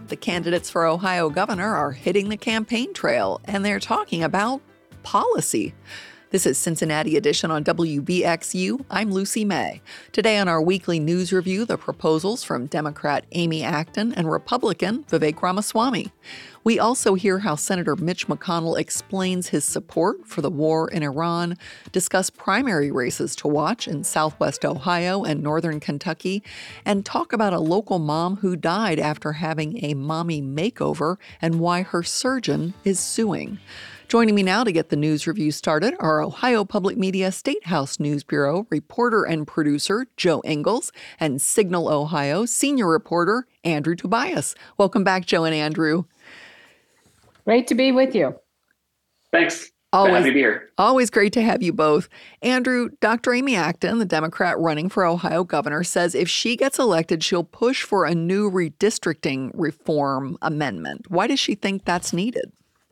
The candidates for Ohio governor are hitting the campaign trail, and they're talking about policy. This is Cincinnati Edition on WBXU. I'm Lucy May. Today on our weekly news review, the proposals from Democrat Amy Acton and Republican Vivek Ramaswamy. We also hear how Senator Mitch McConnell explains his support for the war in Iran, discuss primary races to watch in Southwest Ohio and Northern Kentucky, and talk about a local mom who died after having a mommy makeover and why her surgeon is suing. Joining me now to get the news review started are Ohio Public Media State House News Bureau reporter and producer Joe Ingles and Signal Ohio senior reporter Andrew Tobias. Welcome back, Joe and Andrew. Great to be with you. Thanks. Happy to be here. Always great to have you both. Andrew, Dr. Amy Acton, the Democrat running for Ohio governor, says if she gets elected, she'll push for a new redistricting reform amendment. Why does she think that's needed?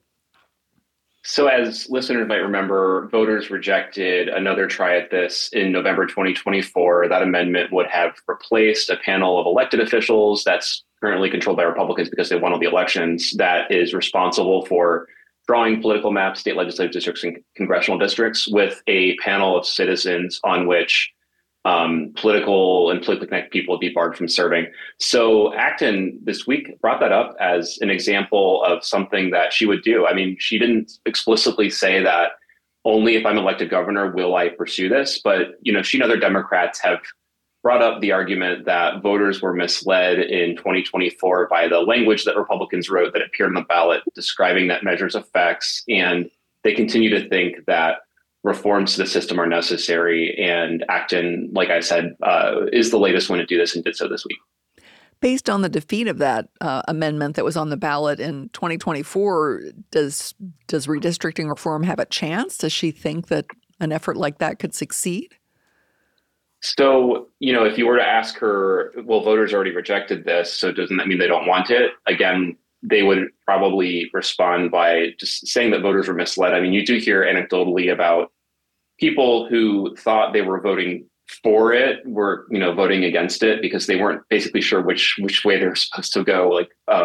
So as listeners might remember, voters rejected another try at this in November 2024. That amendment would have replaced a panel of elected officials that's currently controlled by Republicans because they won all the elections, that is responsible for drawing political maps, state legislative districts, and congressional districts, with a panel of citizens on which political and politically connected people would be barred from serving. So Acton this week brought that up as an example of something that she would do. I mean, she didn't explicitly say that only if I'm elected governor will I pursue this, but she and other Democrats have brought up the argument that voters were misled in 2024 by the language that Republicans wrote that appeared on the ballot describing that measure's effects, and they continue to think that reforms to the system are necessary. And Acton, like I said, is the latest one to do this and did so this week. Based on the defeat of that amendment that was on the ballot in 2024, does redistricting reform have a chance? Does she think that an effort like that could succeed? So, if you were to ask her, well, voters already rejected this, so doesn't that mean they don't want it? Again, they would probably respond by just saying that voters were misled. I mean, you do hear anecdotally about people who thought they were voting for it were, voting against it because they weren't basically sure which way they were supposed to go,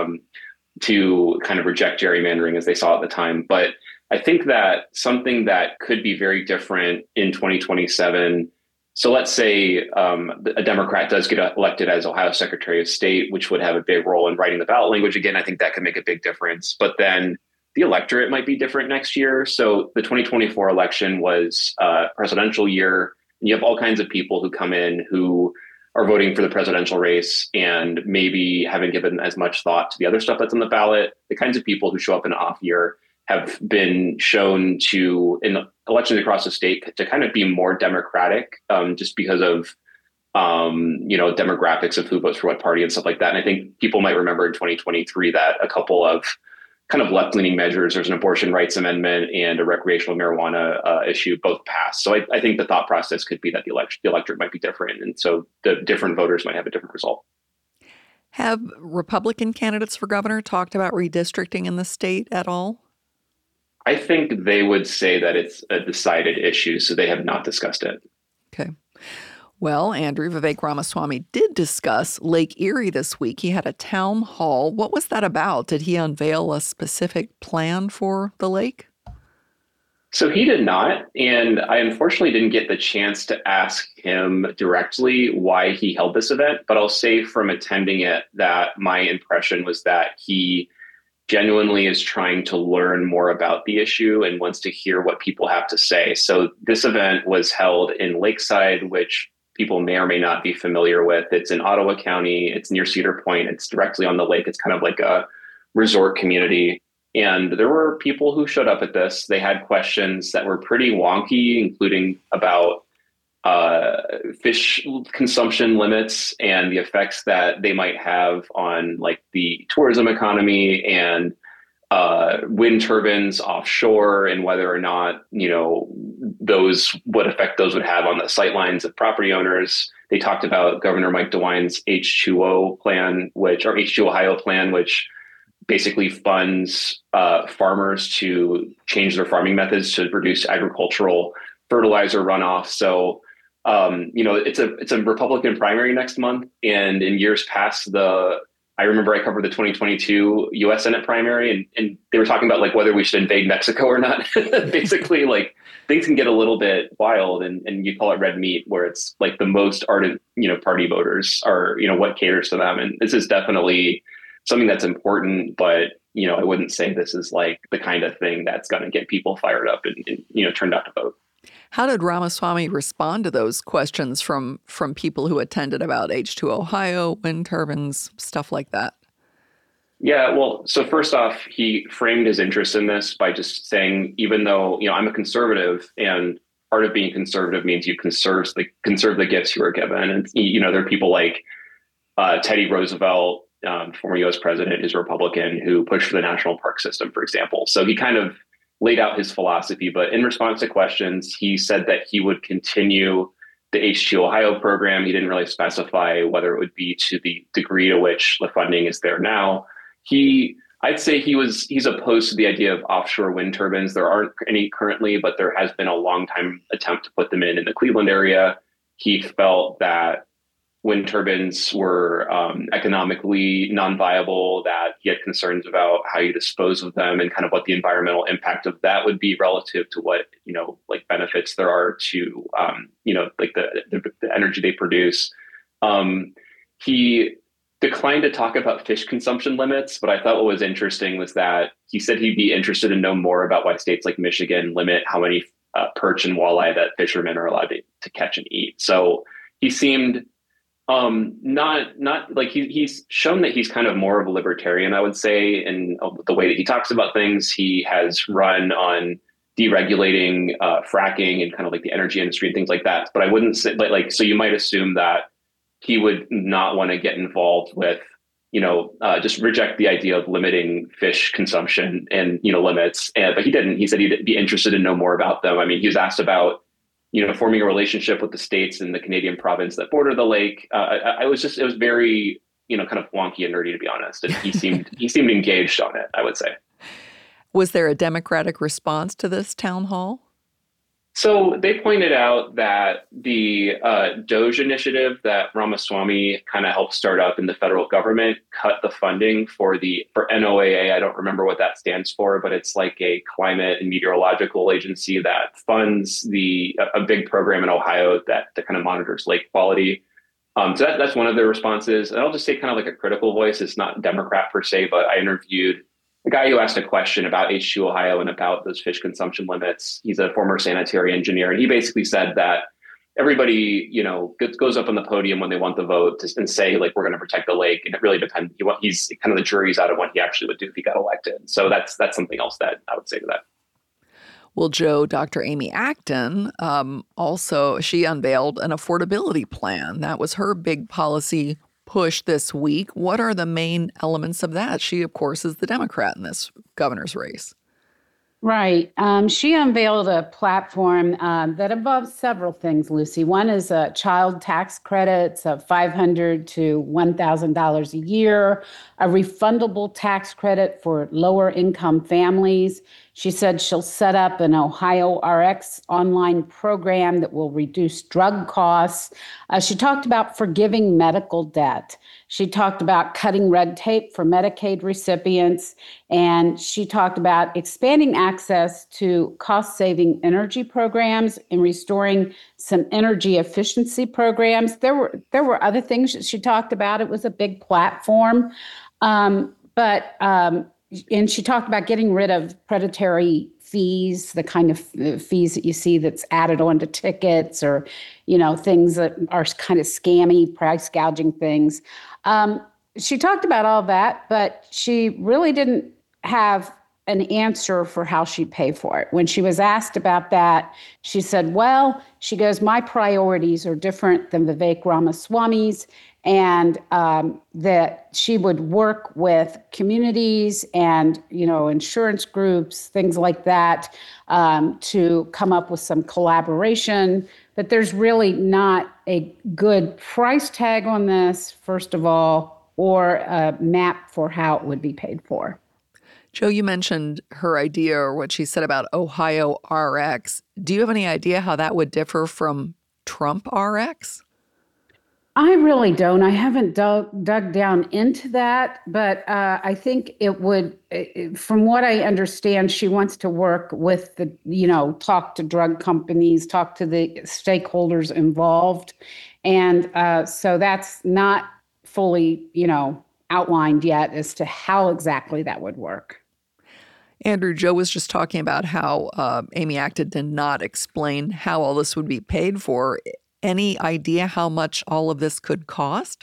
to kind of reject gerrymandering as they saw at the time. But I think that something that could be very different in 2027. So let's say a Democrat does get elected as Ohio Secretary of State, which would have a big role in writing the ballot language. Again, I think that could make a big difference. But then the electorate might be different next year. So the 2024 election was a presidential year. And you have all kinds of people who come in who are voting for the presidential race and maybe haven't given as much thought to the other stuff that's on the ballot. The kinds of people who show up in an off year have been shown to, in elections across the state, to kind of be more democratic just because of, demographics of who votes for what party and stuff like that. And I think people might remember in 2023 that a couple of kind of left-leaning measures, there's an abortion rights amendment and a recreational marijuana issue, both passed. So I think the thought process could be that the electorate might be different. And so the different voters might have a different result. Have Republican candidates for governor talked about redistricting in the state at all? I think they would say that it's a decided issue, so they have not discussed it. Okay. Well, Andrew, Vivek Ramaswamy did discuss Lake Erie this week. He had a town hall. What was that about? Did he unveil a specific plan for the lake? So he did not, and I unfortunately didn't get the chance to ask him directly why he held this event, but I'll say from attending it that my impression was that he genuinely is trying to learn more about the issue and wants to hear what people have to say. So this event was held in Lakeside, which people may or may not be familiar with. It's in Ottawa County. It's near Cedar Point. It's directly on the lake. It's kind of like a resort community. And there were people who showed up at this. They had questions that were pretty wonky, including about fish consumption limits and the effects that they might have on the tourism economy and wind turbines offshore and whether or not, what effect those would have on the sightlines of property owners. They talked about Governor Mike DeWine's H2O plan, H2 Ohio plan, which basically funds farmers to change their farming methods to reduce agricultural fertilizer runoff. So it's a Republican primary next month, and in years past, the I remember I covered the 2022 U.S. Senate primary, and they were talking about like whether we should invade Mexico or not. Basically, like things can get a little bit wild, and you call it red meat, where it's like the most ardent, party voters are, what caters to them. And this is definitely something that's important, but I wouldn't say this is like the kind of thing that's going to get people fired up and turned out to vote. How did Ramaswamy respond to those questions from people who attended about H2 Ohio, wind turbines, stuff like that? Yeah, well, so first off, he framed his interest in this by just saying, even though, I'm a conservative, and part of being conservative means you conserve the gifts you were given. And, there are people like Teddy Roosevelt, former U.S. president, is a Republican, who pushed for the national park system, for example. So he kind of laid out his philosophy, but in response to questions, he said that he would continue the H2 Ohio program. He didn't really specify whether it would be to the degree to which the funding is there now. I'd say he's opposed to the idea of offshore wind turbines. There aren't any currently, but there has been a long time attempt to put them in the Cleveland area. He felt that wind turbines were economically non-viable, that he had concerns about how you dispose of them and kind of what the environmental impact of that would be relative to what, like benefits there are to, like the energy they produce. He declined to talk about fish consumption limits, but I thought what was interesting was that he said he'd be interested to know more about why states like Michigan limit how many perch and walleye that fishermen are allowed to catch and eat. So he seemed not like he's shown that he's kind of more of a libertarian, I would say, in the way that he talks about things. He has run on deregulating fracking and kind of like the energy industry and things like that. But I wouldn't say so you might assume that he would not want to get involved with, just reject the idea of limiting fish consumption and, limits. But he didn't. He said he'd be interested to know more about them. I mean, he was asked about forming a relationship with the states in the Canadian province that border the lake. It was very, kind of wonky and nerdy, to be honest. And he seemed engaged on it, I would say. Was there a Democratic response to this town hall? So they pointed out that the DOGE initiative that Ramaswamy kind of helped start up in the federal government cut the funding for NOAA. I don't remember what that stands for, but it's like a climate and meteorological agency that funds a big program in Ohio that kind of monitors lake quality. So that's one of their responses. And I'll just say kind of like a critical voice. It's not Democrat per se, but I interviewed the guy who asked a question about H2 Ohio and about those fish consumption limits. He's a former sanitary engineer, and he basically said that everybody, goes up on the podium when they want the vote and say, like, we're going to protect the lake. And it really depends. He's kind of the jury's out of what he actually would do if he got elected. So that's something else that I would say to that. Well, Joe, Dr. Amy Acton, she unveiled an affordability plan. That was her big policy push this week. What are the main elements of that? She, of course, is the Democrat in this governor's race. Right. She unveiled a platform that involves several things, Lucy. One is child tax credits of $500 to $1,000 a year, a refundable tax credit for lower income families. She said she'll set up an Ohio RX online program that will reduce drug costs. She talked about forgiving medical debt. She talked about cutting red tape for Medicaid recipients. And she talked about expanding access to cost-saving energy programs and restoring some energy efficiency programs. There were other things that she talked about. It was a big platform. And she talked about getting rid of predatory fees, the kind of fees that you see that's added onto tickets or, things that are kind of scammy, price gouging things. She talked about all that, but she really didn't have an answer for how she'd pay for it. When she was asked about that, she said, my priorities are different than Vivek Ramaswamy's, and that she would work with communities and, insurance groups, things like that, to come up with some collaboration. But there's really not a good price tag on this, first of all, or a map for how it would be paid for. Joe, you mentioned her idea or what she said about Ohio RX. Do you have any idea how that would differ from Trump RX? I really don't. I haven't dug down into that, but I think it would, from what I understand, she wants to work with talk to drug companies, talk to the stakeholders involved. And so that's not fully, outlined yet as to how exactly that would work. Andrew, Joe was just talking about how Amy Acton did not explain how all this would be paid for. Any idea how much all of this could cost?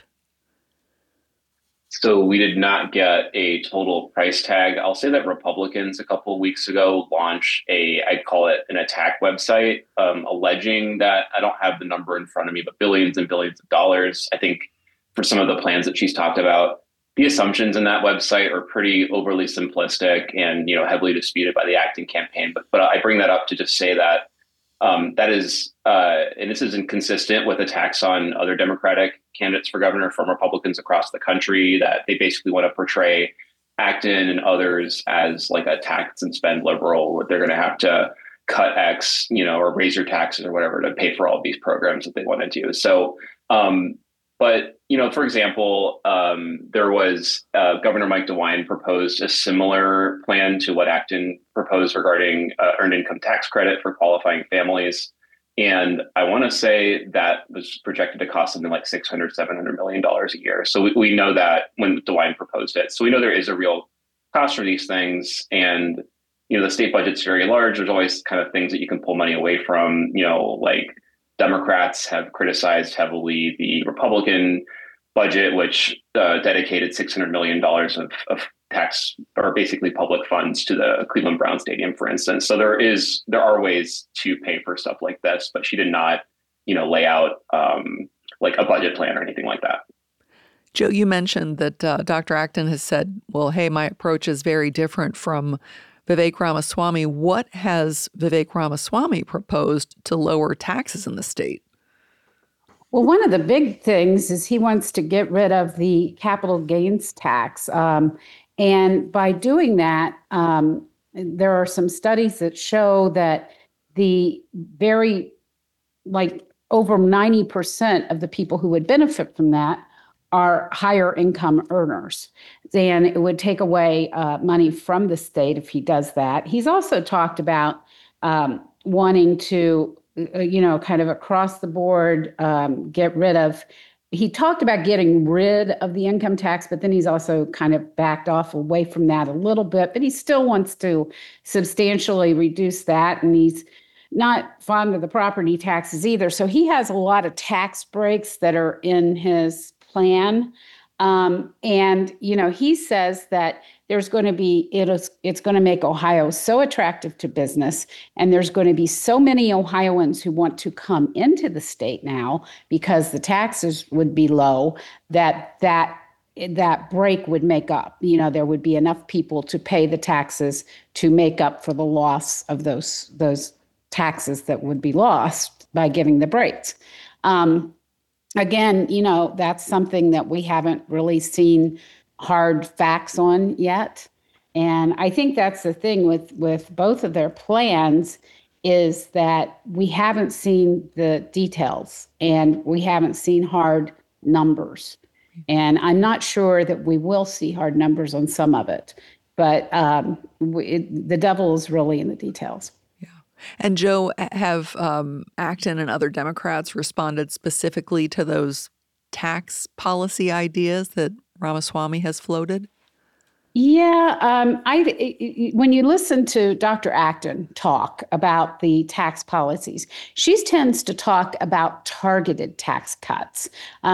So we did not get a total price tag. I'll say that Republicans a couple of weeks ago launched I'd call it an attack website, alleging that, I don't have the number in front of me, but billions and billions of dollars. I think for some of the plans that she's talked about, the assumptions in that website are pretty overly simplistic and heavily disputed by the Acton campaign. But I bring that up to just say that that is, and this is inconsistent with attacks on other Democratic candidates for governor from Republicans across the country, that they basically want to portray Acton and others as like a tax and spend liberal, where they're going to have to cut X, or raise your taxes or whatever to pay for all these programs that they want to do. So, but, for example, there was Governor Mike DeWine proposed a similar plan to what Acton proposed regarding earned income tax credit for qualifying families. And I want to say that was projected to cost something like $600-700 million a year. So we know that when DeWine proposed it. So we know there is a real cost for these things. And, the state budget's very large. There's always kind of things that you can pull money away from, like Democrats have criticized heavily the Republican budget, which dedicated $600 million of tax or basically public funds to the Cleveland Brown Stadium, for instance. So there are ways to pay for stuff like this, but she did not, lay out like a budget plan or anything like that. Joe, you mentioned that Dr. Acton has said, well, hey, my approach is very different from Vivek Ramaswamy. What has Vivek Ramaswamy proposed to lower taxes in the state? Well, one of the big things is he wants to get rid of the capital gains tax. And by doing that, there are some studies that show that the over 90% of the people who would benefit from that are higher income earners. And it would take away money from the state if he does that. He's also talked about wanting to, kind of across the board, he talked about getting rid of the income tax, but then he's also kind of backed off away from that a little bit, but he still wants to substantially reduce that. And he's not fond of the property taxes either. So he has a lot of tax breaks that are in his plan. And, he says that there's going to be, it's going to make Ohio so attractive to business. And there's going to be so many Ohioans who want to come into the state now because the taxes would be low, that break would make up. There would be enough people to pay the taxes to make up for the loss of those taxes that would be lost by giving the breaks. Again, that's something that we haven't really seen hard facts on yet. And I think that's the thing with both of their plans, is that we haven't seen the details and we haven't seen hard numbers. And I'm not sure that we will see hard numbers on some of it, but the devil is really in the details. And Joe, have Acton and other Democrats responded specifically to those tax policy ideas that Ramaswamy has floated? Yeah, when you listen to Dr. Acton talk about the tax policies, she tends to talk about targeted tax cuts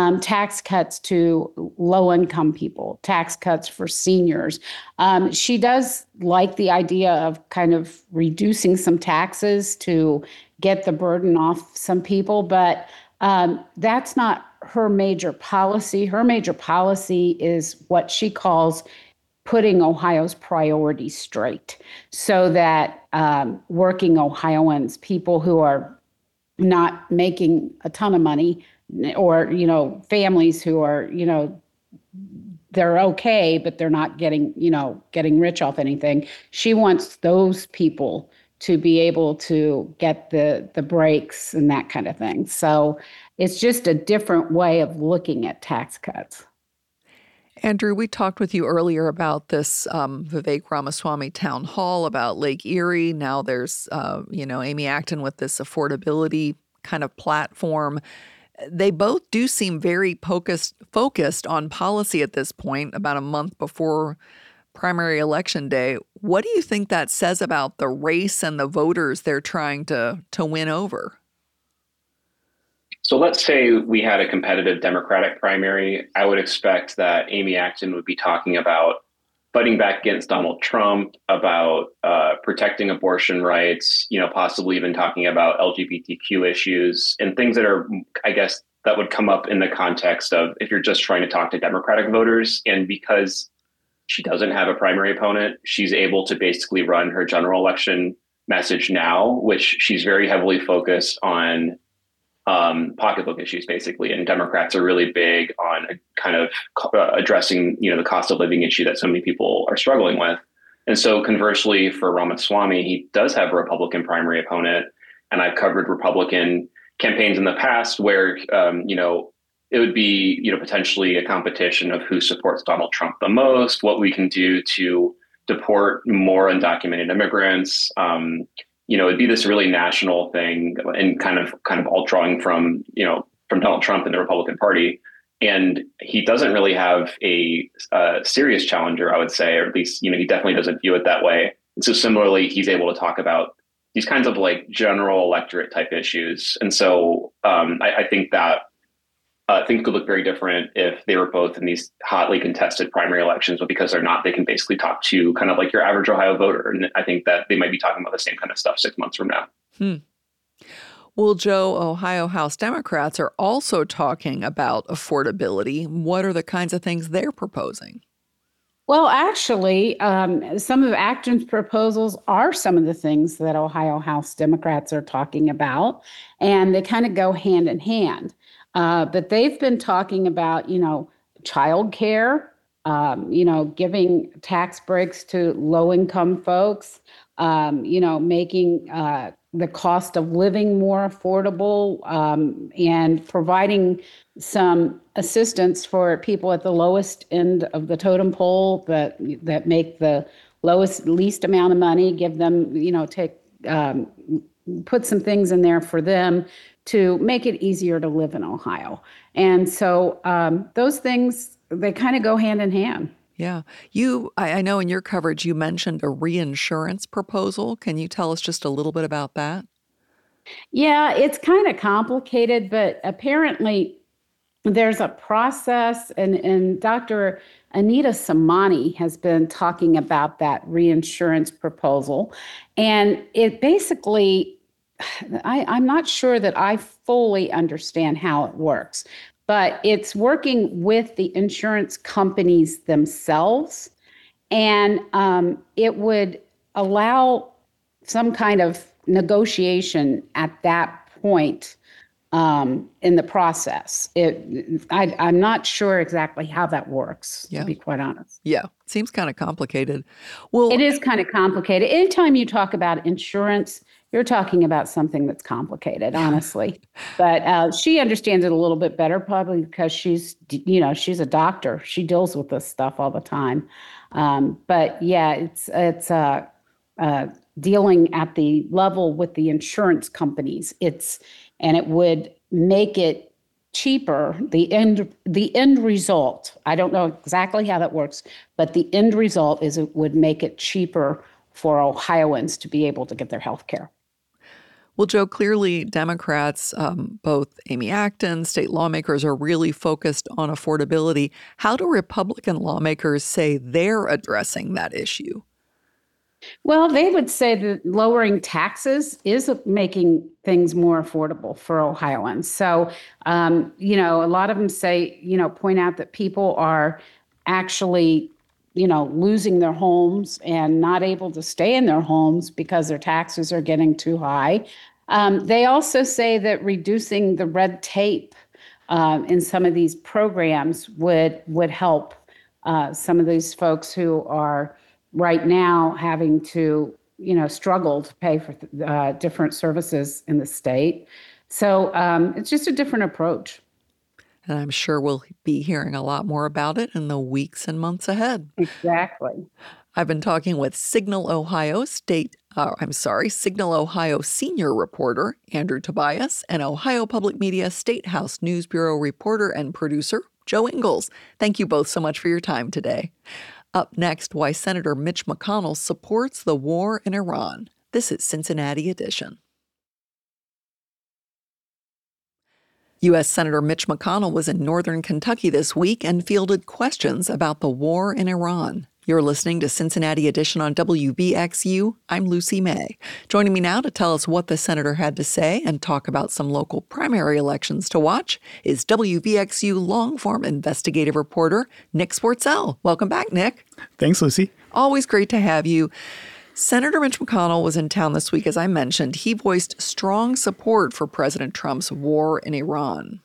to low-income people, tax cuts for seniors. She does like the idea of kind of reducing some taxes to get the burden off some people, but that's not her major policy. Her major policy is what she calls putting Ohio's priorities straight, so that working Ohioans, people who are not making a ton of money, or, families who are, they're okay, but they're not getting rich off anything. She wants those people to be able to get the breaks and that kind of thing. So It's just a different way of looking at tax cuts. Andrew, we talked with you earlier about this Vivek Ramaswamy town hall about Lake Erie. Now there's, Amy Acton with this affordability kind of platform. They both do seem very focused on policy at this point, about a month before primary election day. What do you think that says about the race and the voters they're trying to win over? So let's say we had a competitive Democratic primary. I would expect that Amy Acton would be talking about fighting back against Donald Trump, about protecting abortion rights, possibly even talking about LGBTQ issues and things that are, I guess, that would come up in the context of if you're just trying to talk to Democratic voters. And because she doesn't have a primary opponent, she's able to basically run her general election message now, which she's very heavily focused on pocketbook issues, basically. And Democrats are really big on kind of addressing, the cost of living issue that so many people are struggling with. And so conversely, for Ramaswamy, he does have a Republican primary opponent. And I've covered Republican campaigns in the past where, it would be, potentially a competition of who supports Donald Trump the most, what we can do to deport more undocumented immigrants. It'd be this really national thing and kind of all drawing from Donald Trump and the Republican Party. And he doesn't really have a serious challenger, I would say, or at least, he definitely doesn't view it that way. And so similarly, he's able to talk about these kinds of like general electorate type issues. And so I think that things could look very different if they were both in these hotly contested primary elections, but because they're not, they can basically talk to kind of like your average Ohio voter. And I think that they might be talking about the same kind of stuff 6 months from now. Well, Joe, Ohio House Democrats are also talking about affordability. What are the kinds of things they're proposing? Well, actually, some of Acton's proposals are some of the things that Ohio House Democrats are talking about, and they kind of go hand in hand. But they've been talking about, child care, giving tax breaks to low-income folks, making the cost of living more affordable, and providing some assistance for people at the lowest end of the totem pole that make the least amount of money, give them, put some things in there for them to make it easier to live in Ohio. And so those things, they kind of go hand in hand. Yeah. I know in your coverage, you mentioned a reinsurance proposal. Can you tell us just a little bit about that? Yeah, it's kind of complicated, but apparently there's a process, and Dr. Anita Samani has been talking about that reinsurance proposal. And it basically, I'm not sure that I fully understand how it works, but it's working with the insurance companies themselves. And it would allow some kind of negotiation at that point in the process. I'm not sure exactly how that works, to be quite honest. Yeah, seems kind of complicated. Well, it is kind of complicated. Anytime you talk about insurance, you're talking about something that's complicated, honestly. But she understands it a little bit better, probably because she's a doctor. She deals with this stuff all the time. But yeah, it's dealing at the level with the insurance companies. And it would make it cheaper. The end result, I don't know exactly how that works, but the end result is it would make it cheaper for Ohioans to be able to get their health care. Well, Joe, clearly Democrats, both Amy Acton, state lawmakers, are really focused on affordability. How do Republican lawmakers say they're addressing that issue? Well, they would say that lowering taxes is making things more affordable for Ohioans. So, a lot of them say, point out that people are actually, losing their homes and not able to stay in their homes because their taxes are getting too high. They also say that reducing the red tape in some of these programs would help some of these folks who are right now having to, struggle to pay for different services in the state. So it's just a different approach. And I'm sure we'll be hearing a lot more about it in the weeks and months ahead. Exactly. I've been talking with Signal Ohio senior reporter Andrew Tobias and Ohio Public Media State House News Bureau reporter and producer Joe Ingles. Thank you both so much for your time today. Up next, why Senator Mitch McConnell supports the war in Iran. This is Cincinnati Edition. U.S. Senator Mitch McConnell was in northern Kentucky this week and fielded questions about the war in Iran. You're listening to Cincinnati Edition on WBXU. I'm Lucy May. Joining me now to tell us what the senator had to say and talk about some local primary elections to watch is WBXU long-form investigative reporter Nick Swartzell. Welcome back, Nick. Thanks, Lucy. Always great to have you. Senator Mitch McConnell was in town this week, as I mentioned. He voiced strong support for President Trump's war in Iran.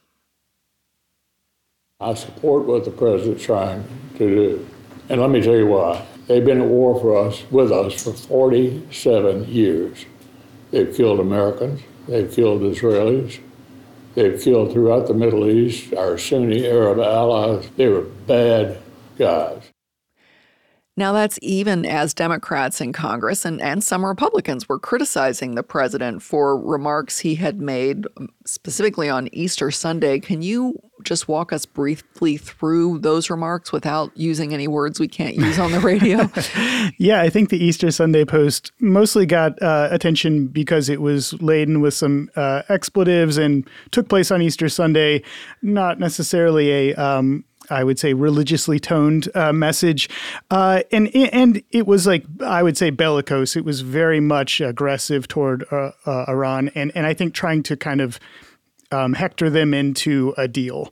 I support what the president's trying to do. And let me tell you why. They've been at war with us for 47 years. They've killed Americans. They've killed Israelis. They've killed throughout the Middle East our Sunni Arab allies. They were bad guys. Now, that's even as Democrats in Congress and some Republicans were criticizing the president for remarks he had made specifically on Easter Sunday. Can you just walk us briefly through those remarks without using any words we can't use on the radio? Yeah, I think the Easter Sunday post mostly got attention because it was laden with some expletives and took place on Easter Sunday, not necessarily I would say religiously toned message. And it was like, I would say bellicose. It was very much aggressive toward Iran. And I think trying to kind of hector them into a deal.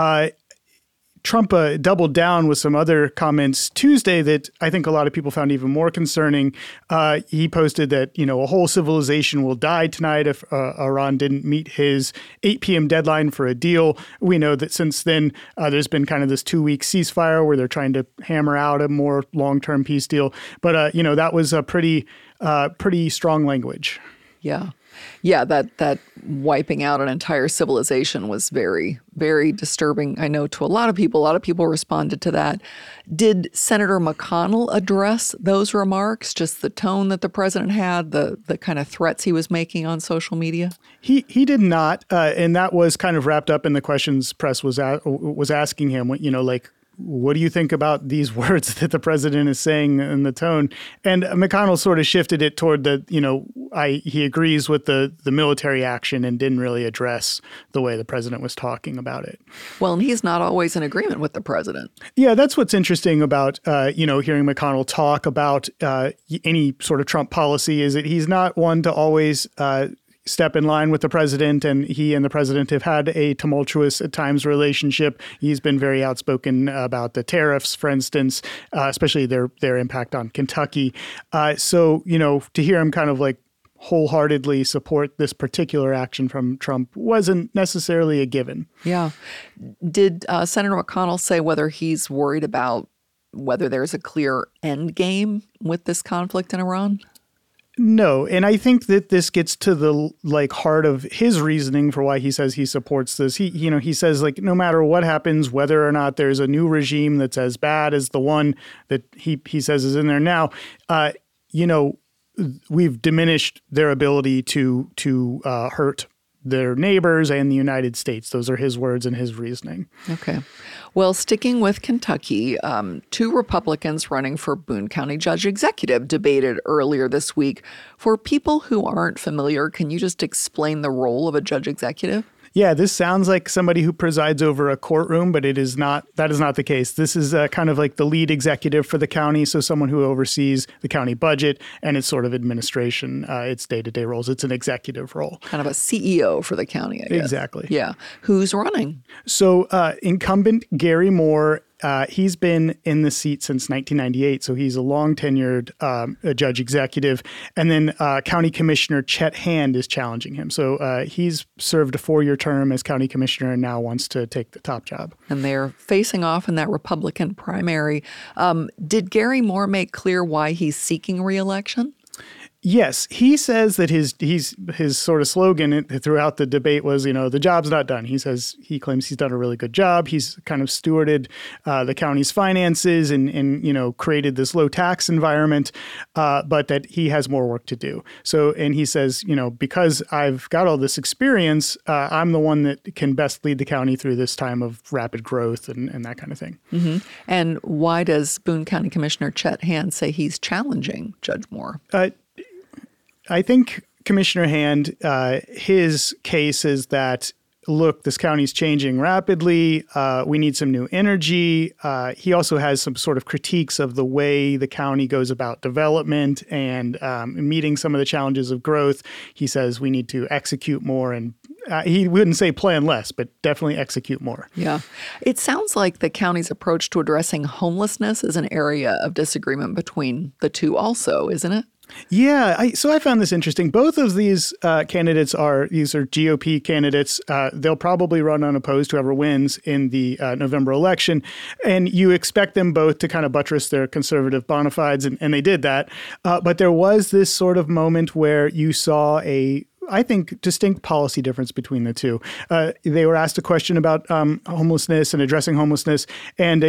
Trump doubled down with some other comments Tuesday that I think a lot of people found even more concerning. He posted that, a whole civilization will die tonight if Iran didn't meet his 8 p.m. deadline for a deal. We know that since then, there's been kind of this 2-week ceasefire where they're trying to hammer out a more long-term peace deal. But, that was a pretty strong language. Yeah. Yeah, that wiping out an entire civilization was very, very disturbing, I know, to a lot of people. A lot of people responded to that. Did Senator McConnell address those remarks, just the tone that the president had, the kind of threats he was making on social media? He did not, and that was kind of wrapped up in the questions press was asking him, what do you think about these words that the president is saying in the tone? And McConnell sort of shifted it toward he agrees with the military action and didn't really address the way the president was talking about it. Well, and he's not always in agreement with the president. Yeah, that's what's interesting about, hearing McConnell talk about any sort of Trump policy is that he's not one to always step in line with the president, and he and the president have had a tumultuous at times relationship. He's been very outspoken about the tariffs, for instance, especially their impact on Kentucky. So, to hear him kind of like wholeheartedly support this particular action from Trump wasn't necessarily a given. Yeah. Did Senator McConnell say whether he's worried about whether there's a clear end game with this conflict in Iran? No, and I think that this gets to the heart of his reasoning for why he says he supports this. He says no matter what happens, whether or not there's a new regime that's as bad as the one that he says is in there now, we've diminished their ability to hurt their neighbors and the United States. Those are his words and his reasoning. Okay. Well, sticking with Kentucky, 2 Republicans running for Boone County Judge Executive debated earlier this week. For people who aren't familiar, can you just explain the role of a judge executive? Yeah, this sounds like somebody who presides over a courtroom, but that is not the case. This is kind of like the lead executive for the county, so someone who oversees the county budget and its sort of administration, its day-to-day roles. It's an executive role. Kind of a CEO for the county, I guess. Exactly. Yeah. Who's running? So incumbent Gary Moore, he's been in the seat since 1998, so he's a long-tenured judge executive. And then County Commissioner Chet Hand is challenging him. So he's served a 4-year term as county commissioner and now wants to take the top job. And they're facing off in that Republican primary. Did Gary Moore make clear why he's seeking re-election? Yes, he says that his sort of slogan throughout the debate was, the job's not done. He claims he's done a really good job. He's kind of stewarded the county's finances and created this low tax environment, but that he has more work to do. So, and he says, because I've got all this experience, I'm the one that can best lead the county through this time of rapid growth and that kind of thing. Mm-hmm. And why does Boone County Commissioner Chet Hand say he's challenging Judge Moore? I think Commissioner Hand, his case is that, look, this county's changing rapidly. We need some new energy. He also has some sort of critiques of the way the county goes about development and meeting some of the challenges of growth. He says we need to execute more, and he wouldn't say plan less, but definitely execute more. Yeah. It sounds like the county's approach to addressing homelessness is an area of disagreement between the two also, isn't it? Yeah, so I found this interesting. Both of these candidates are GOP candidates. They'll probably run unopposed, whoever wins in the November election. And you expect them both to kind of buttress their conservative bona fides, and they did that. But there was this sort of moment where you saw I think, distinct policy difference between the two. They were asked a question about homelessness and addressing homelessness. And,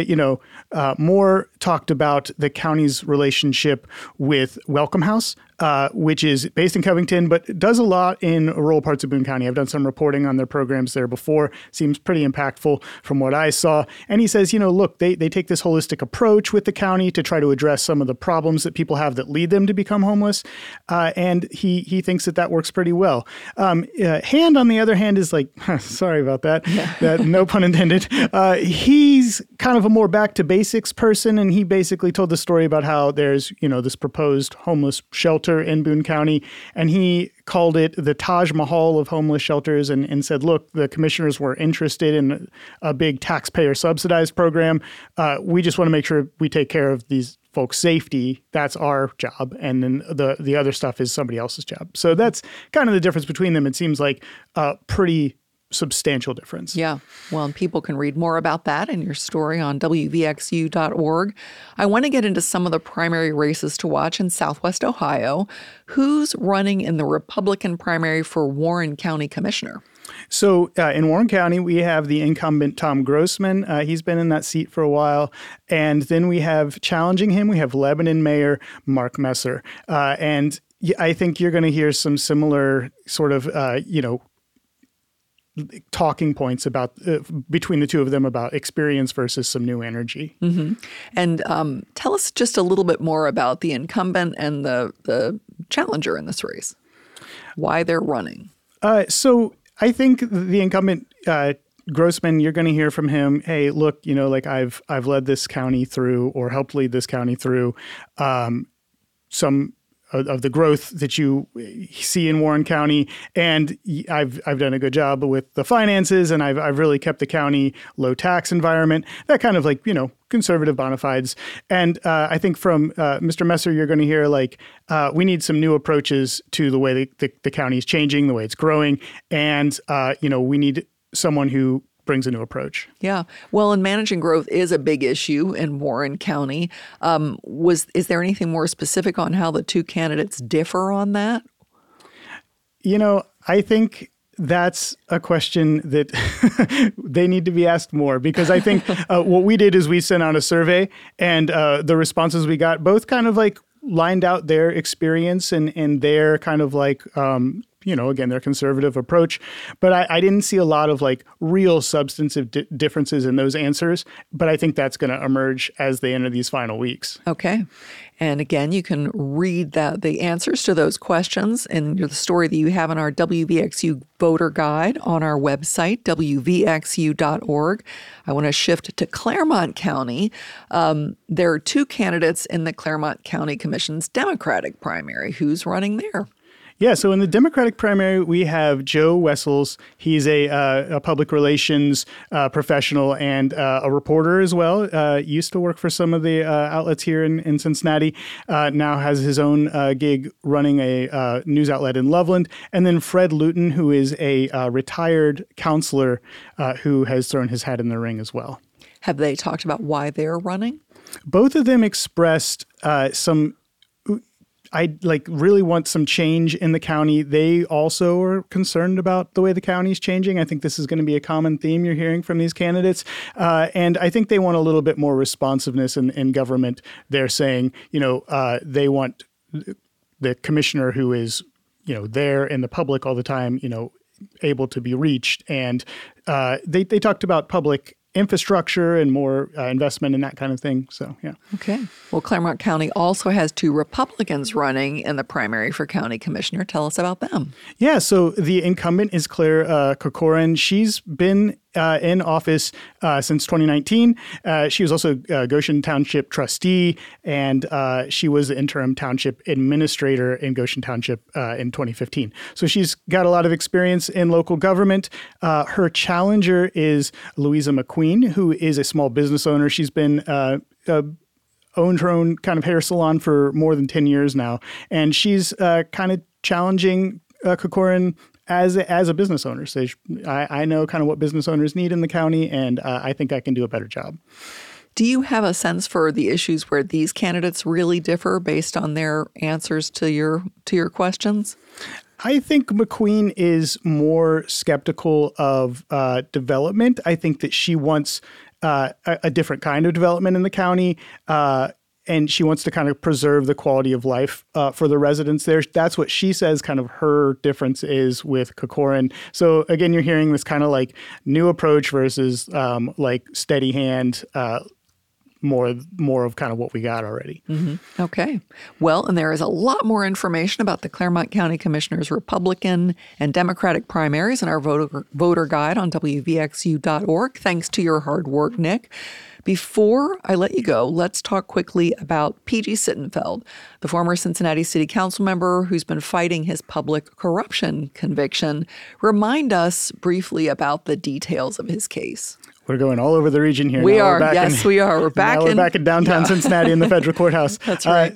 Moore talked about the county's relationship with Welcome House, which is based in Covington, but does a lot in rural parts of Boone County. I've done some reporting on their programs there before. Seems pretty impactful from what I saw. And he says, look, they take this holistic approach with the county to try to address some of the problems that people have that lead them to become homeless. And he thinks that works pretty well. Hand, on the other hand, is like, sorry about that, no pun intended. He's kind of a more back to basics person. And he basically told the story about how there's, this proposed homeless shelter in Boone County, and he called it the Taj Mahal of homeless shelters and said, look, the commissioners were interested in a big taxpayer subsidized program. We just want to make sure we take care of these folks' safety. That's our job. And then the other stuff is somebody else's job. So that's kind of the difference between them. It seems like a pretty substantial difference. Yeah. Well, and people can read more about that in your story on WVXU.org. I want to get into some of the primary races to watch in Southwest Ohio. Who's running in the Republican primary for Warren County Commissioner? So in Warren County, we have the incumbent Tom Grossman. He's been in that seat for a while. And then we have challenging him, we have Lebanon Mayor Mark Messer. And I think you're going to hear some similar sort of, talking points about between the two of them about experience versus some new energy. Mm-hmm. And tell us just a little bit more about the incumbent and the challenger in this race, why they're running. So I think the incumbent Grossman, you're going to hear from him. Hey, look, I've led this county through or helped lead this county through some of the growth that you see in Warren County, and I've done a good job with the finances, and I've really kept the county low tax environment. That kind of conservative bona fides. And I think from Mr. Messer, you're going to hear we need some new approaches to the way the county is changing, the way it's growing, and we need someone who brings a new approach. Yeah. Well, and managing growth is a big issue in Warren County. Is there anything more specific on how the two candidates differ on that? I think that's a question that they need to be asked more, because I think what we did is we sent out a survey, and the responses we got both kind of lined out their experience and their kind of again, their conservative approach. But I didn't see a lot of real substantive differences in those answers. But I think that's going to emerge as they enter these final weeks. Okay. And again, you can read the answers to those questions in the story that you have in our WVXU voter guide on our website, WVXU.org. I want to shift to Clermont County. There are two candidates in the Clermont County Commission's Democratic primary. Who's running there? Yeah, so in the Democratic primary, we have Joe Wessels. He's a public relations professional and a reporter as well. Used to work for some of the outlets here in Cincinnati. Now has his own gig running a news outlet in Loveland. And then Fred Luton, who is a retired counselor who has thrown his hat in the ring as well. Have they talked about why they're running? Both of them expressed some I really want some change in the county. They also are concerned about the way the county is changing. I think this is going to be a common theme you're hearing from these candidates. And I think they want a little bit more responsiveness in government. They're saying, they want the commissioner who is, there in the public all the time, able to be reached. And they talked about public infrastructure and more investment in that kind of thing. So, yeah. Okay. Well, Claremont County also has 2 Republicans running in the primary for county commissioner. Tell us about them. Yeah. So the incumbent is Claire Corcoran. She's been in office since 2019. She was also Goshen Township trustee, and she was the interim township administrator in Goshen Township in 2015. So she's got a lot of experience in local government. Her challenger is Louisa McQueen, who is a small business owner. She's been owned her own kind of hair salon for more than 10 years now, and she's kind of challenging Corcoran as a business owner. So I know kind of what business owners need in the county, and I think I can do a better job. Do you have a sense for the issues where these candidates really differ based on their answers to your questions? I think McQueen is more skeptical of development. I think that she wants a different kind of development in the county. And she wants to kind of preserve the quality of life for the residents there. That's what she says kind of her difference is with Corcoran. So again, you're hearing this kind of like new approach versus like steady hand, more of kind of what we got already. Mm-hmm. Okay. Well, and there is a lot more information about the Claremont County Commissioners' Republican and Democratic primaries in our voter guide on WVXU.org. Thanks to your hard work, Nick. Before I let you go, let's talk quickly about P.G. Sittenfeld, the former Cincinnati City Council member who's been fighting his public corruption conviction. Remind us briefly about the details of his case. We're going all over the region here. We now are. Yes, we are. We're back in downtown Cincinnati in the federal courthouse. That's right.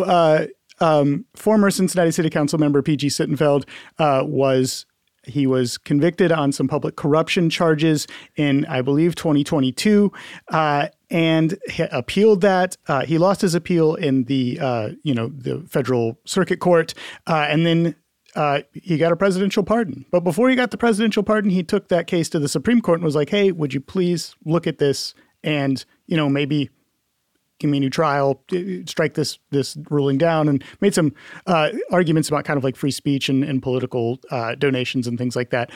Former Cincinnati City Council member P.G. Sittenfeld was convicted on some public corruption charges in, I believe, 2022, and he appealed that. He lost his appeal in the federal circuit court, and then he got a presidential pardon. But before he got the presidential pardon, he took that case to the Supreme Court and was like, "Hey, would you please look at this and maybe give me a new trial, strike this ruling down," and made some arguments about kind of like free speech and political donations and things like that.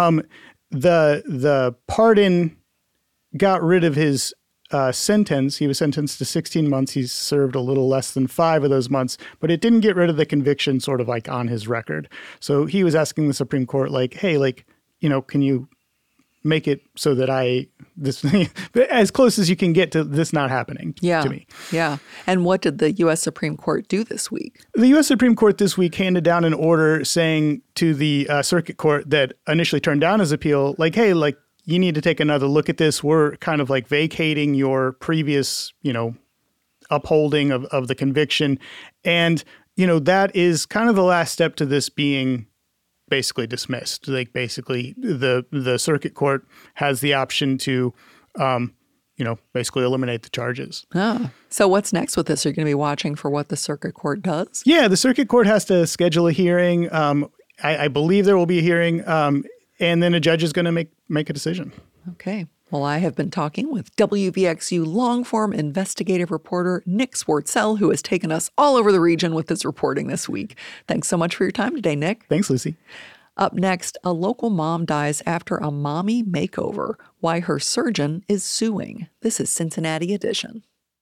The pardon got rid of his sentence. He was sentenced to 16 months. He's served a little less than 5 of those months, but it didn't get rid of the conviction sort of like on his record. So he was asking the Supreme Court, like, "Hey, can you make it so that this as close as you can get to this not happening to me?" Yeah. And what did the U.S. Supreme Court do this week? The U.S. Supreme Court this week handed down an order saying to the circuit court that initially turned down his appeal, like, "Hey, you need to take another look at this. We're kind of like vacating your previous, upholding of the conviction." And, that is kind of the last step to this being basically dismissed. Like basically the circuit court has the option to, basically eliminate the charges. So what's next with this? Are you going to be watching for what the circuit court does? Yeah, the circuit court has to schedule a hearing. I believe there will be a hearing, and then a judge is going to make a decision. Okay. Well, I have been talking with WVXU long-form investigative reporter Nick Swartzell, who has taken us all over the region with his reporting this week. Thanks so much for your time today, Nick. Thanks, Lucy. Up next, a local mom dies after a mommy makeover. Why her surgeon is suing. This is Cincinnati Edition.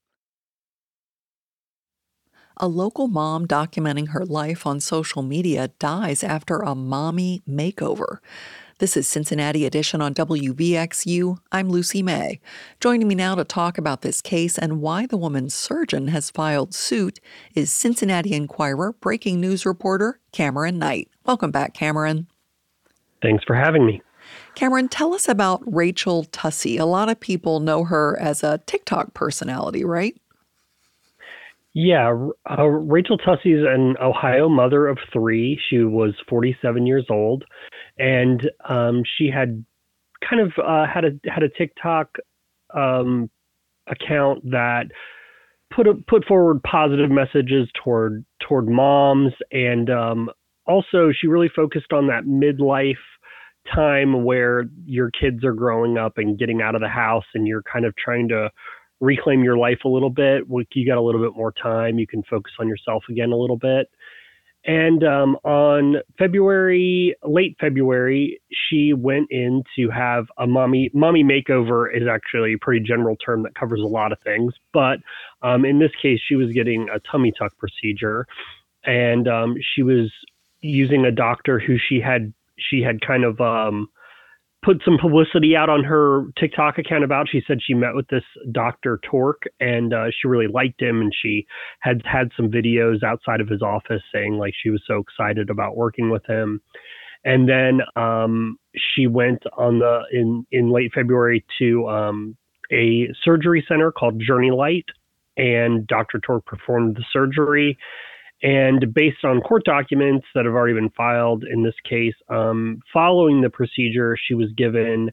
A local mom documenting her life on social media dies after a mommy makeover. This is Cincinnati Edition on WVXU. I'm Lucy May. Joining me now to talk about this case and why the woman's surgeon has filed suit is Cincinnati Enquirer breaking news reporter Cameron Knight. Welcome back, Cameron. Thanks for having me. Cameron, tell us about Rachel Tussey. A lot of people know her as a TikTok personality, right? Yeah, Rachel Tussey is an Ohio mother of 3. She was 47 years old, and she had kind of had a TikTok account that put forward positive messages toward moms, and also she really focused on that midlife time where your kids are growing up and getting out of the house, and you're kind of trying to reclaim your life a little bit. You got a little bit more time. You can focus on yourself again a little bit. And on late February, she went in to have a mommy makeover. Is actually a pretty general term that covers a lot of things. But in this case, she was getting a tummy tuck procedure, and she was using a doctor who she had kind of put some publicity out on her TikTok account about. She said she met with this Dr. Tork, and she really liked him, and she had some videos outside of his office saying like she was so excited about working with him. And then she went in late February to a surgery center called Journey Light, and Dr. Tork performed the surgery. And based on court documents that have already been filed in this case, following the procedure, she was given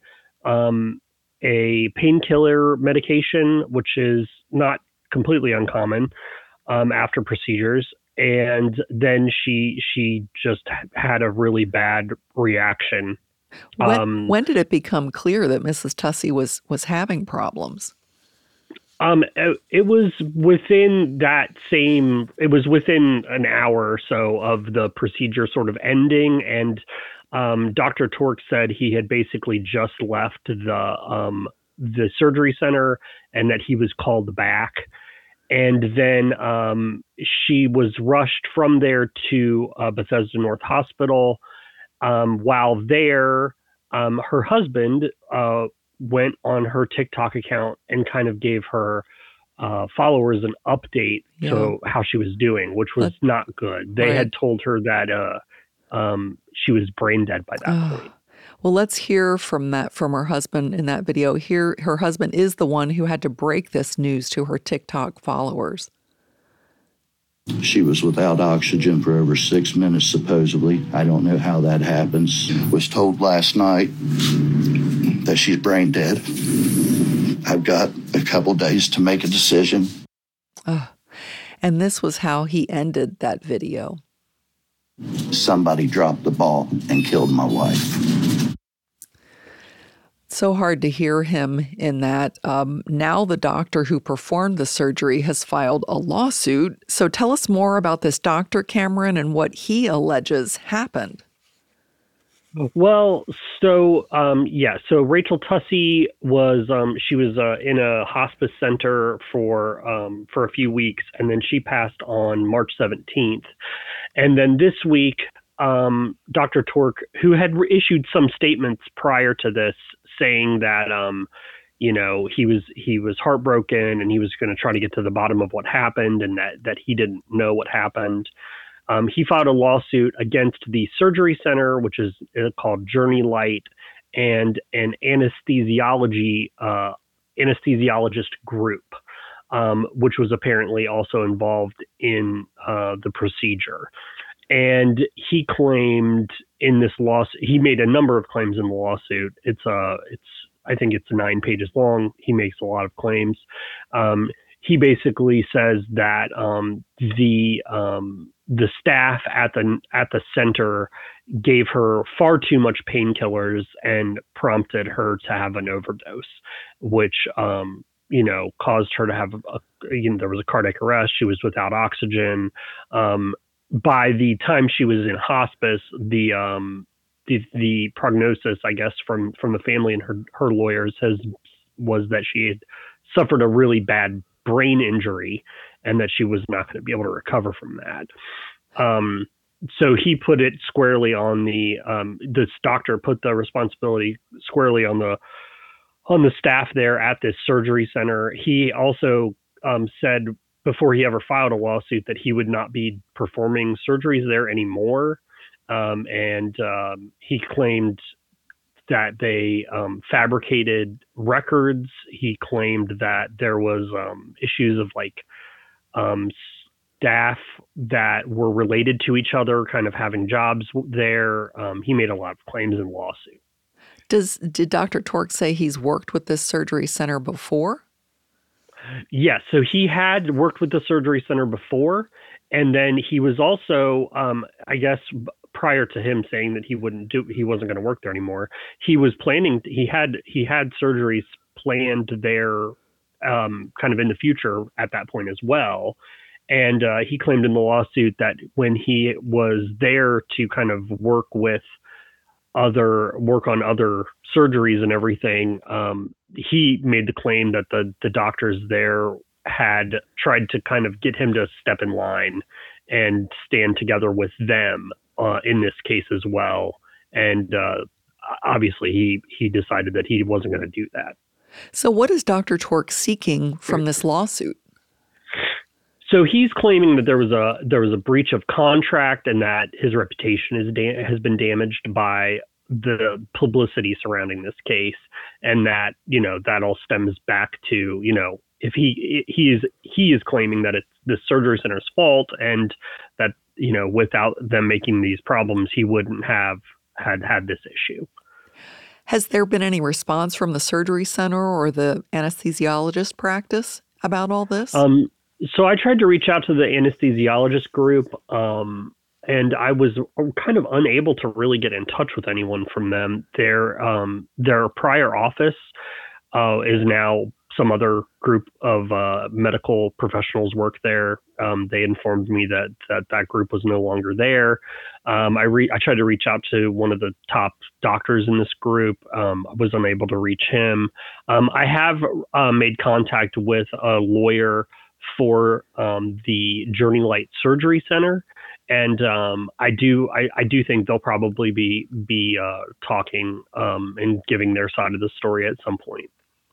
a painkiller medication, which is not completely uncommon after procedures. And then she just had a really bad reaction. When did it become clear that Mrs. Tussey was having problems? It was within an hour or so of the procedure sort of ending, and Dr. Tork said he had basically just left the surgery center and that he was called back. And then she was rushed from there to Bethesda North Hospital. While there, her husband went on her TikTok account and kind of gave her followers an update to how she was doing, which was not good. They had told her that she was brain dead by that point. Well, let's hear from her husband in that video. Here, her husband is the one who had to break this news to her TikTok followers. She was without oxygen for over 6 minutes, supposedly. I don't know how that happens. Was told last night that she's brain dead. I've got a couple days to make a decision. And this was how he ended that video. Somebody dropped the ball and killed my wife. So hard to hear him in that. Now the doctor who performed the surgery has filed a lawsuit. So tell us more about this doctor, Cameron, and what he alleges happened. Well, so Rachel Tussey was in a hospice center for a few weeks, and then she passed on March 17th. And then this week, Dr. Tork, who had issued some statements prior to this, saying that he was heartbroken and he was going to try to get to the bottom of what happened, and that he didn't know what happened. He filed a lawsuit against the surgery center, which is called Journey Light, and an anesthesiologist group, which was apparently also involved in the procedure. And he claimed in this lawsuit, he made a number of claims in the lawsuit. I think it's 9 pages long. He makes a lot of claims. He basically says that the staff at the center gave her far too much painkillers and prompted her to have an overdose, which caused her to have there was a cardiac arrest. She was without oxygen. By the time she was in hospice, the prognosis, I guess, from the family and her lawyers was that she had suffered a really bad brain injury and that she was not going to be able to recover from that. So he put it squarely on this doctor put the responsibility squarely on the staff there at this surgery center. He also said before he ever filed a lawsuit that he would not be performing surgeries there anymore. And he claimed that they fabricated records. He claimed that there was issues of staff that were related to each other, kind of having jobs there. He made a lot of claims in the lawsuit. Did Dr. Tork say he's worked with this surgery center before? Yes, so he had worked with the surgery center before, and then he was also, I guess, prior to him saying that he wasn't going to work there anymore. He was planning. He had surgeries planned there, kind of in the future at that point as well. And he claimed in the lawsuit that when he was there to kind of work on other surgeries and everything, he made the claim that the doctors there had tried to kind of get him to step in line and stand together with them in this case as well. And obviously he decided that he wasn't going to do that. So what is Dr. Tork seeking from this lawsuit? So he's claiming that there was a breach of contract and that his reputation has been damaged by the publicity surrounding this case, and that that all stems back to if he is claiming that it's the surgery center's fault, and that without them making these problems he wouldn't have had this issue. Has there been any response from the surgery center or the anesthesiologist practice about all this? So I tried to reach out to the anesthesiologist group, and I was kind of unable to really get in touch with anyone from them. Their prior office is now some other group of medical professionals work there. They informed me that group was no longer there. I tried to reach out to one of the top doctors in this group. I was unable to reach him. I have made contact with a lawyer for the Journey Light Surgery Center, and I do think they'll probably be talking and giving their side of the story at some point.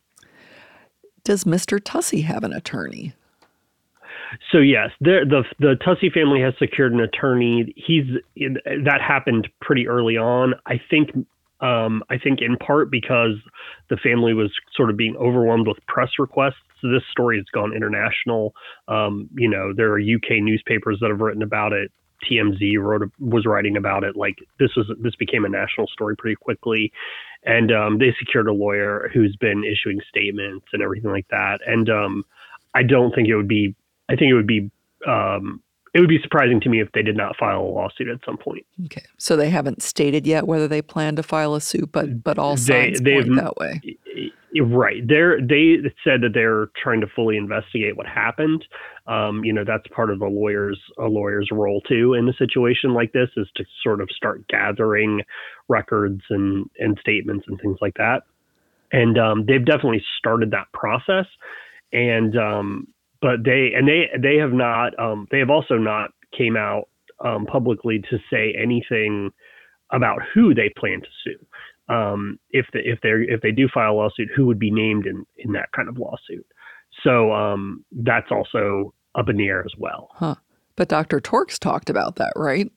Does Mr. Tussey have an attorney? So yes, the Tussey family has secured an attorney. That happened pretty early on. I think in part because the family was sort of being overwhelmed with press requests. So this story has gone international. There are UK newspapers that have written about it. TMZ was writing about it. Like this became a national story pretty quickly, and they secured a lawyer who's been issuing statements and everything like that. And I don't think it would be. I think it would be surprising to me if they did not file a lawsuit at some point. Okay, so they haven't stated yet whether they plan to file a suit, but all signs point that way. Right. They said that they're trying to fully investigate what happened. That's part of a lawyer's role too in a situation like this, is to sort of start gathering records and statements and things like that. And they've definitely started that process. And but they have not. They have also not came out publicly to say anything about who they plan to sue. If they do file a lawsuit, who would be named in that kind of lawsuit? So that's also up in the air as well. Huh. But Dr. Tork's talked about that, right?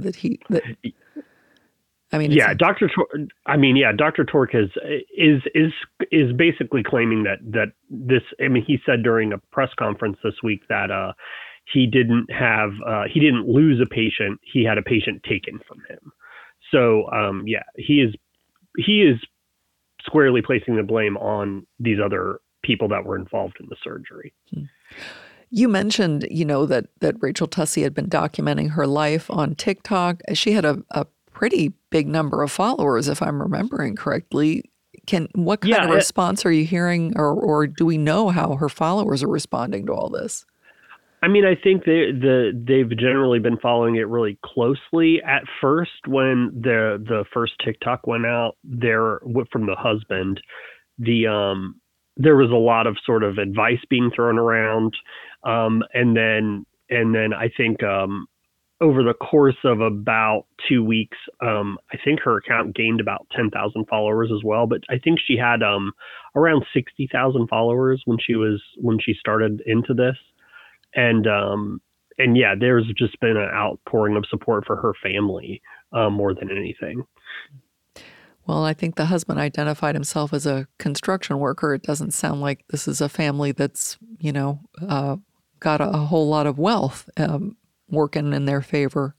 Dr. Tork is basically claiming that this. I mean, he said during a press conference this week that he didn't lose a patient. He had a patient taken from him. So he is squarely placing the blame on these other people that were involved in the surgery. You mentioned, that Rachel Tussey had been documenting her life on TikTok. She had a pretty big number of followers, if I'm remembering correctly. What kind of response are you hearing, or do we know how her followers are responding to all this? I mean, I think they've generally been following it really closely. At first, when the first TikTok went out there from the husband, there was a lot of sort of advice being thrown around, and then I think over the course of about 2 weeks, I think her account gained about 10,000 followers as well. But I think she had around 60,000 followers when she started into this. And there's just been an outpouring of support for her family more than anything. Well, I think the husband identified himself as a construction worker. It doesn't sound like this is a family that's, got a whole lot of wealth working in their favor.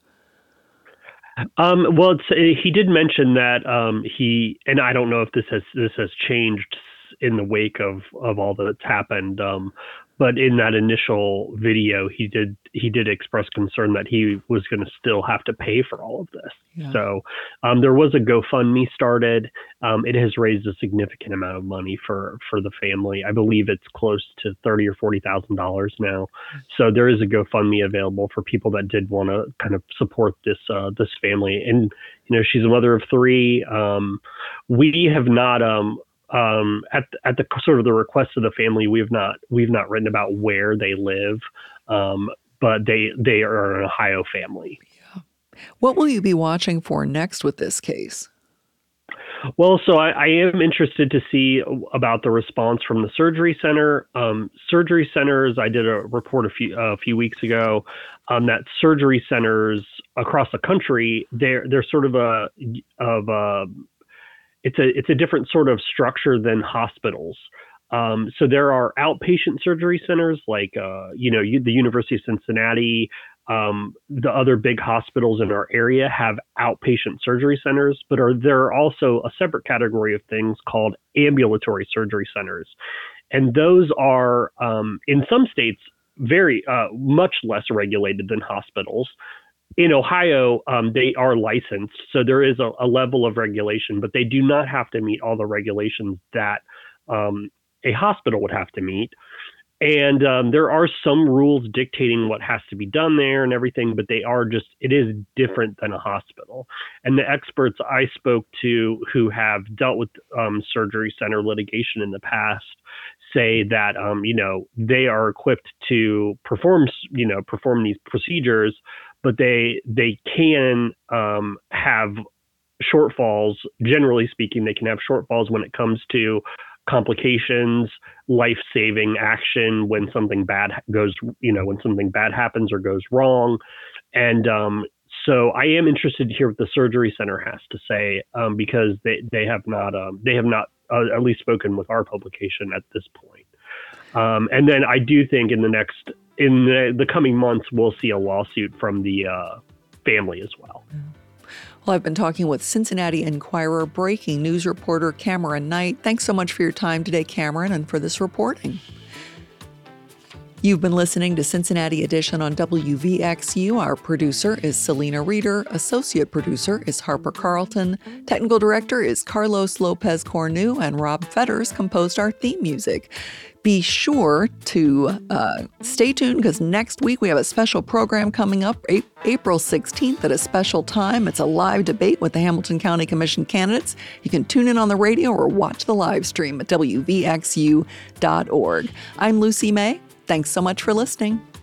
Well, he did mention that and I don't know if this has changed in the wake of all that's happened. But in that initial video, he did express concern that he was going to still have to pay for all of this. Yeah. So there was a GoFundMe started. It has raised a significant amount of money for the family. I believe it's close to $30,000 or $40,000 now. So there is a GoFundMe available for people that did want to kind of support this family. And she's a mother of three. We have not. At the sort of the request of the family, we've not written about where they live, but they are an Ohio family. Yeah. What will you be watching for next with this case? Well, so I am interested to see about the response from the surgery center. Surgery centers, I did a report a few weeks ago that surgery centers across the country, they're sort of it's a different sort of structure than hospitals. So there are outpatient surgery centers like, the University of Cincinnati, the other big hospitals in our area have outpatient surgery centers, but there are also a separate category of things called ambulatory surgery centers. And those are, in some states, very much less regulated than hospitals. In Ohio, they are licensed, so there is a level of regulation, but they do not have to meet all the regulations that a hospital would have to meet. And there are some rules dictating what has to be done there and everything, but it is different than a hospital. And the experts I spoke to who have dealt with surgery center litigation in the past say that, they are equipped to perform these procedures, but they can have shortfalls. Generally speaking, they can have shortfalls when it comes to complications, life-saving action when something bad happens or goes wrong. And so I am interested to hear what the surgery center has to say, because they have not at least spoken with our publication at this point. And then I do think in the coming months, we'll see a lawsuit from the family as well. Well, I've been talking with Cincinnati Enquirer breaking news reporter Cameron Knight. Thanks so much for your time today, Cameron, and for this reporting. You've been listening to Cincinnati Edition on WVXU. Our producer is Selena Reeder. Associate producer is Harper Carlton. Technical director is Carlos Lopez Cornu, and Rob Fetters composed our theme music. Be sure to stay tuned, because next week we have a special program coming up, April 16th at a special time. It's a live debate with the Hamilton County Commission candidates. You can tune in on the radio or watch the live stream at WVXU.org. I'm Lucy May. Thanks so much for listening.